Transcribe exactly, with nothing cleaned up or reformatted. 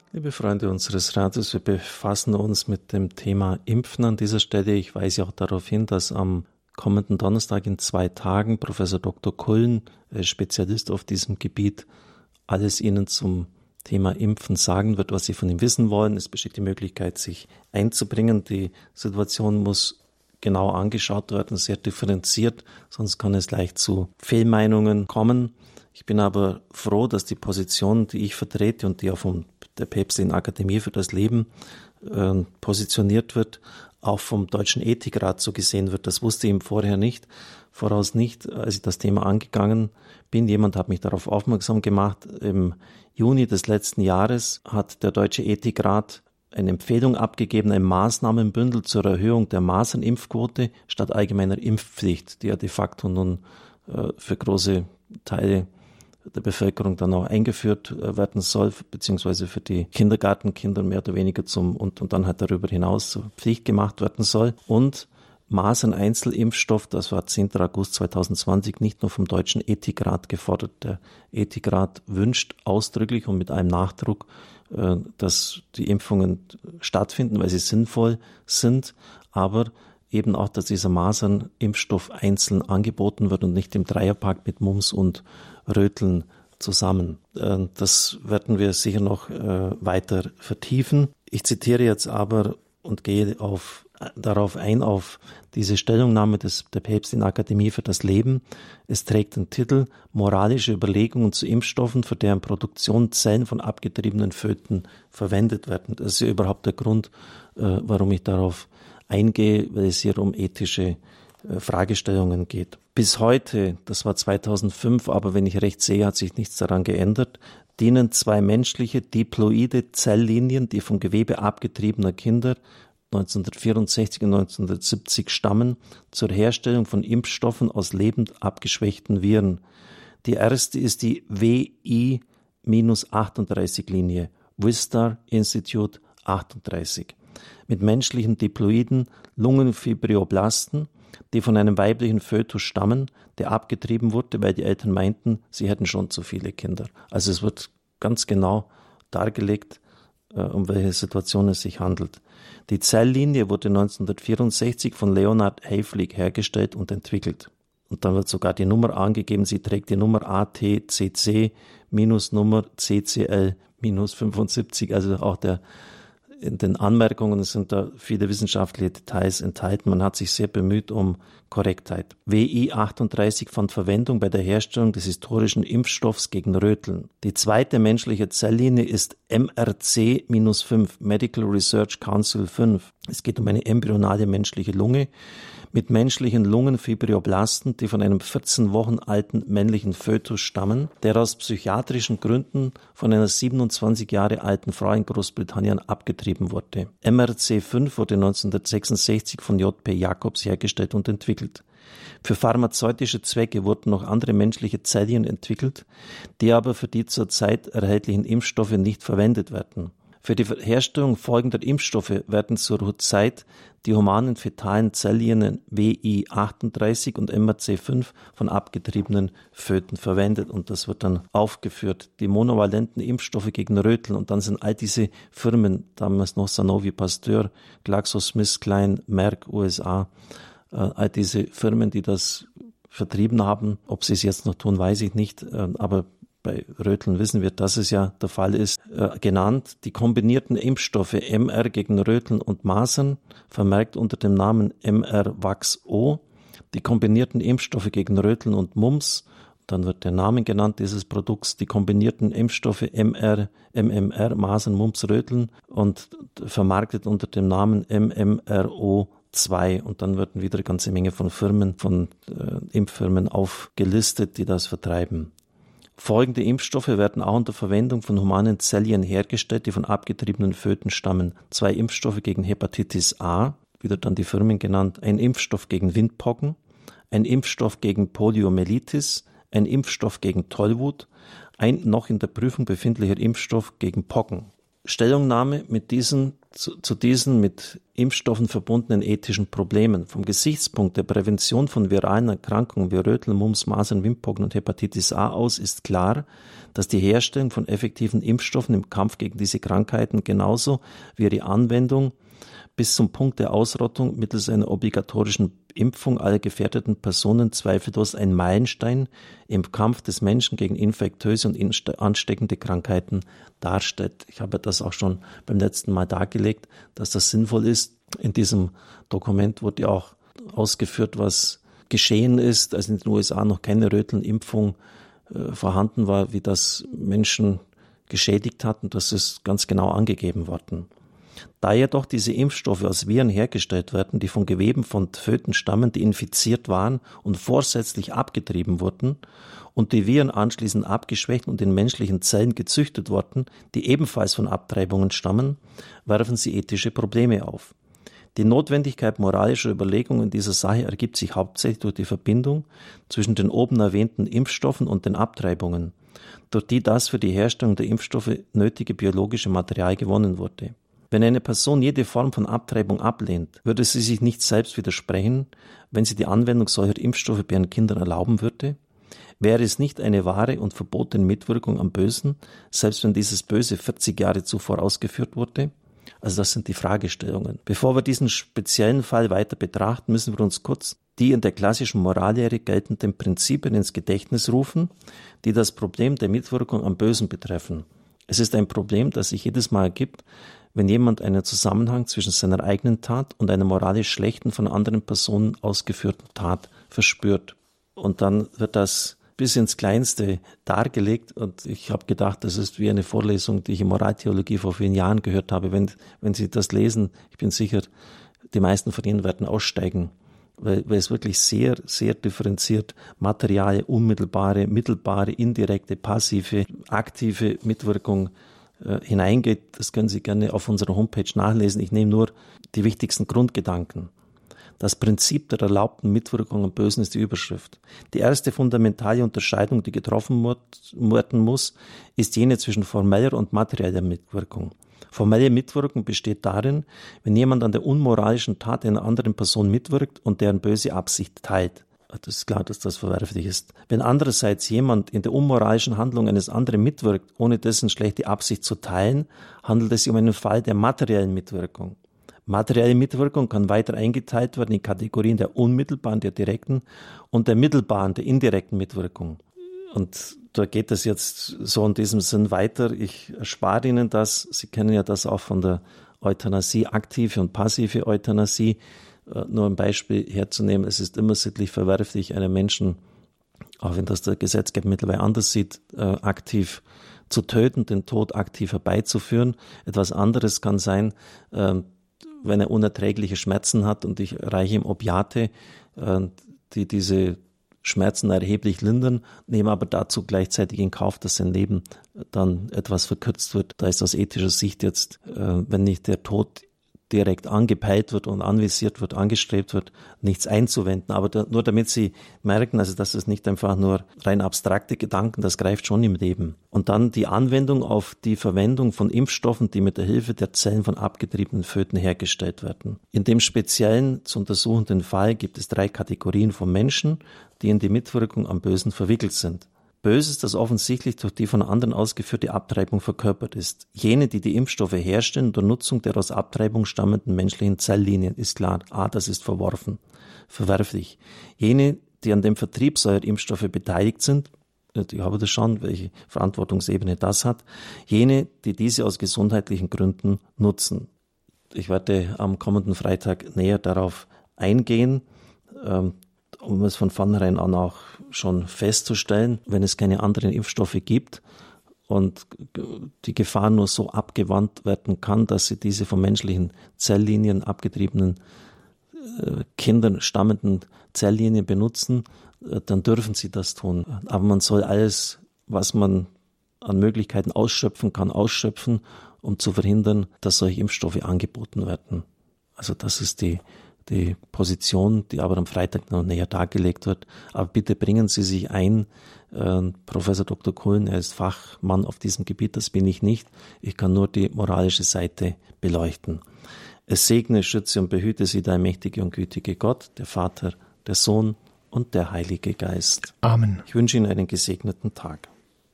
Liebe Freunde unseres Radios, wir befassen uns mit dem Thema Impfen an dieser Stelle. Ich weise auch darauf hin, dass am kommenden Donnerstag in zwei Tagen Professor Doktor Kullen, Spezialist auf diesem Gebiet, alles Ihnen zum Thema Impfen sagen wird, was Sie von ihm wissen wollen. Es besteht die Möglichkeit, sich einzubringen. Die Situation muss genau angeschaut werden, sehr differenziert, sonst kann es leicht zu Fehlmeinungen kommen. Ich bin aber froh, dass die Position, die ich vertrete und die auch von der Päpstlichen Akademie für das Leben äh, positioniert wird, auch vom Deutschen Ethikrat so gesehen wird. Das wusste ich ihm vorher nicht, voraus nicht, als ich das Thema angegangen bin. Jemand hat mich darauf aufmerksam gemacht. Im Juni des letzten Jahres hat der Deutsche Ethikrat eine Empfehlung abgegeben, ein Maßnahmenbündel zur Erhöhung der Masernimpfquote statt allgemeiner Impfpflicht, die ja de facto nun äh, für große Teile der Bevölkerung dann auch eingeführt werden soll, beziehungsweise für die Kindergartenkinder mehr oder weniger zum und, und dann halt darüber hinaus zur Pflicht gemacht werden soll. Und Masern-Einzelimpfstoff, das war zehnten August zweitausendzwanzig, nicht nur vom Deutschen Ethikrat gefordert. Der Ethikrat wünscht ausdrücklich und mit einem Nachdruck, dass die Impfungen stattfinden, weil sie sinnvoll sind, aber eben auch, dass dieser Masernimpfstoff einzeln angeboten wird und nicht im Dreierpack mit Mumps und Röteln zusammen. Das werden wir sicher noch weiter vertiefen. Ich zitiere jetzt aber und gehe auf, darauf ein, auf diese Stellungnahme des, der Päpstlichen Akademie für das Leben. Es trägt den Titel Moralische Überlegungen zu Impfstoffen, für deren Produktion Zellen von abgetriebenen Föten verwendet werden. Das ist ja überhaupt der Grund, warum ich darauf eingehe, weil es hier um ethische äh, Fragestellungen geht. Bis heute, das war zweitausendfünf, aber wenn ich recht sehe, hat sich nichts daran geändert, dienen zwei menschliche diploide Zelllinien, die vom Gewebe abgetriebener Kinder neunzehnhundertvierundsechzig und neunzehnhundertsiebzig stammen, zur Herstellung von Impfstoffen aus lebend abgeschwächten Viren. Die erste ist die W I achtunddreißig Linie, Wistar Institute achtunddreißig. Mit menschlichen diploiden Lungenfibroblasten, die von einem weiblichen Fötus stammen, der abgetrieben wurde, weil die Eltern meinten, sie hätten schon zu viele Kinder. Also es wird ganz genau dargelegt, äh, um welche Situation es sich handelt. Die Zelllinie wurde neunzehnhundertvierundsechzig von Leonard Hayflick hergestellt und entwickelt. Und dann wird sogar die Nummer angegeben, sie trägt die Nummer A T C C minus Nummer C C L minus fünfundsiebzig, also auch der in den Anmerkungen sind da viele wissenschaftliche Details enthalten. Man hat sich sehr bemüht um Korrektheit. W I achtunddreißig fand Verwendung bei der Herstellung des historischen Impfstoffs gegen Röteln. Die zweite menschliche Zelllinie ist M R C fünf, Medical Research Council fünf. Es geht um eine embryonale menschliche Lunge mit menschlichen Lungenfibroblasten, die von einem vierzehn Wochen alten männlichen Fötus stammen, der aus psychiatrischen Gründen von einer siebenundzwanzig Jahre alten Frau in Großbritannien abgetrieben wurde. M R C fünf wurde neunzehnhundertsechsundsechzig von J P Jacobs hergestellt und entwickelt. Für pharmazeutische Zwecke wurden noch andere menschliche Zellien entwickelt, die aber für die zurzeit erhältlichen Impfstoffe nicht verwendet werden. Für die Herstellung folgender Impfstoffe werden zur Zeit die humanen fetalen Zelllinien W I achtunddreißig und M R C fünf von abgetriebenen Föten verwendet. Und das wird dann aufgeführt. Die monovalenten Impfstoffe gegen Röteln. Und dann sind all diese Firmen, damals noch Sanofi Pasteur, GlaxoSmithKline, Merck, U S A, äh, all diese Firmen, die das vertrieben haben. Ob sie es jetzt noch tun, weiß ich nicht. Äh, aber bei Röteln wissen wir, dass es ja der Fall ist, äh, genannt. Die kombinierten Impfstoffe M R gegen Röteln und Masern, vermerkt unter dem Namen M R-Vax-O. Die kombinierten Impfstoffe gegen Röteln und Mumps, dann wird der Name genannt dieses Produkts, die kombinierten Impfstoffe M R, M M R, Masern, Mumps, Röteln und vermarktet unter dem Namen M M R O zwei. Und dann werden wieder eine ganze Menge von Firmen, von äh, Impffirmen aufgelistet, die das vertreiben. Folgende Impfstoffe werden auch unter Verwendung von humanen Zellien hergestellt, die von abgetriebenen Föten stammen. Zwei Impfstoffe gegen Hepatitis A, wieder dann die Firmen genannt, ein Impfstoff gegen Windpocken, ein Impfstoff gegen Poliomyelitis, ein Impfstoff gegen Tollwut, ein noch in der Prüfung befindlicher Impfstoff gegen Pocken. Stellungnahme mit diesen zu, zu diesen mit Impfstoffen verbundenen ethischen Problemen. Vom Gesichtspunkt der Prävention von viralen Erkrankungen wie Röteln, Mumps, Masern, Windpocken und Hepatitis A aus ist klar, dass die Herstellung von effektiven Impfstoffen im Kampf gegen diese Krankheiten genauso wie ihre Anwendung bis zum Punkt der Ausrottung mittels einer obligatorischen Impfung aller gefährdeten Personen zweifellos ein Meilenstein im Kampf des Menschen gegen infektiöse und ansteckende Krankheiten darstellt. Ich habe das auch schon beim letzten Mal dargelegt, dass das sinnvoll ist. In diesem Dokument wurde ja auch ausgeführt, was geschehen ist, als in den U S A noch keine Rötelnimpfung äh, vorhanden war, wie das Menschen geschädigt hat, und das ist ganz genau angegeben worden. Da jedoch diese Impfstoffe aus Viren hergestellt werden, die von Geweben von Föten stammen, die infiziert waren und vorsätzlich abgetrieben wurden, und die Viren anschließend abgeschwächt und in menschlichen Zellen gezüchtet wurden, die ebenfalls von Abtreibungen stammen, werfen sie ethische Probleme auf. Die Notwendigkeit moralischer Überlegungen in dieser Sache ergibt sich hauptsächlich durch die Verbindung zwischen den oben erwähnten Impfstoffen und den Abtreibungen, durch die das für die Herstellung der Impfstoffe nötige biologische Material gewonnen wurde. Wenn eine Person jede Form von Abtreibung ablehnt, würde sie sich nicht selbst widersprechen, wenn sie die Anwendung solcher Impfstoffe bei ihren Kindern erlauben würde? Wäre es nicht eine wahre und verbotene Mitwirkung am Bösen, selbst wenn dieses Böse vierzig Jahre zuvor ausgeführt wurde? Also das sind die Fragestellungen. Bevor wir diesen speziellen Fall weiter betrachten, müssen wir uns kurz die in der klassischen Morallehre geltenden Prinzipien ins Gedächtnis rufen, die das Problem der Mitwirkung am Bösen betreffen. Es ist ein Problem, das sich jedes Mal ergibt, wenn jemand einen Zusammenhang zwischen seiner eigenen Tat und einer moralisch schlechten, von anderen Personen ausgeführten Tat verspürt. Und dann wird das bis ins Kleinste dargelegt, und ich habe gedacht, das ist wie eine Vorlesung, die ich in Moraltheologie vor vielen Jahren gehört habe. Wenn, wenn Sie das lesen, ich bin sicher, die meisten von Ihnen werden aussteigen, weil, weil es wirklich sehr, sehr differenziert materiale, unmittelbare, mittelbare, indirekte, passive, aktive Mitwirkung hineingeht. Das können Sie gerne auf unserer Homepage nachlesen. Ich nehme nur die wichtigsten Grundgedanken. Das Prinzip der erlaubten Mitwirkung am Bösen ist die Überschrift. Die erste fundamentale Unterscheidung, die getroffen werden muss, ist jene zwischen formeller und materieller Mitwirkung. Formelle Mitwirkung besteht darin, wenn jemand an der unmoralischen Tat einer anderen Person mitwirkt und deren böse Absicht teilt. Das ist klar, dass das verwerflich ist. Wenn andererseits jemand in der unmoralischen Handlung eines anderen mitwirkt, ohne dessen schlechte Absicht zu teilen, handelt es sich um einen Fall der materiellen Mitwirkung. Materielle Mitwirkung kann weiter eingeteilt werden in Kategorien der unmittelbaren, der direkten und der mittelbaren, der indirekten Mitwirkung. Und da geht es jetzt so in diesem Sinn weiter. Ich erspare Ihnen das. Sie kennen ja das auch von der Euthanasie, aktive und passive Euthanasie. Nur ein Beispiel herzunehmen, es ist immer sittlich verwerflich, einen Menschen, auch wenn das der Gesetzgeber mittlerweile anders sieht, aktiv zu töten, den Tod aktiv herbeizuführen. Etwas anderes kann sein, wenn er unerträgliche Schmerzen hat und ich reiche ihm Opiate, die diese Schmerzen erheblich lindern, nehme aber dazu gleichzeitig in Kauf, dass sein Leben dann etwas verkürzt wird. Da ist aus ethischer Sicht jetzt, wenn nicht der Tod direkt angepeilt wird und anvisiert wird, angestrebt wird, nichts einzuwenden. Aber da, nur damit Sie merken, also das ist nicht einfach nur rein abstrakte Gedanken, das greift schon im Leben. Und dann die Anwendung auf die Verwendung von Impfstoffen, die mit der Hilfe der Zellen von abgetriebenen Föten hergestellt werden. In dem speziellen zu untersuchenden Fall gibt es drei Kategorien von Menschen, die in die Mitwirkung am Bösen verwickelt sind. Böses, das offensichtlich durch die von anderen ausgeführte Abtreibung verkörpert ist. Jene, die die Impfstoffe herstellen unter Nutzung der aus Abtreibung stammenden menschlichen Zelllinien, ist klar, ah, das ist verworfen, verwerflich. Jene, die an dem Vertrieb solcher Impfstoffe beteiligt sind, ich habe das schon, welche Verantwortungsebene das hat, jene, die diese aus gesundheitlichen Gründen nutzen. Ich werde am kommenden Freitag näher darauf eingehen, ähm, um es von vornherein an auch schon festzustellen, wenn es keine anderen Impfstoffe gibt und die Gefahr nur so abgewandt werden kann, dass sie diese von menschlichen Zelllinien abgetriebenen äh, Kindern stammenden Zelllinien benutzen, äh, dann dürfen sie das tun. Aber man soll alles, was man an Möglichkeiten ausschöpfen kann, ausschöpfen, um zu verhindern, dass solche Impfstoffe angeboten werden. Also das ist die die Position, die aber am Freitag noch näher dargelegt wird. Aber bitte bringen Sie sich ein. Äh, Professor Doktor Kullen, er ist Fachmann auf diesem Gebiet, das bin ich nicht. Ich kann nur die moralische Seite beleuchten. Es segne, schütze und behüte Sie der mächtige und gütige Gott, der Vater, der Sohn und der Heilige Geist. Amen. Ich wünsche Ihnen einen gesegneten Tag.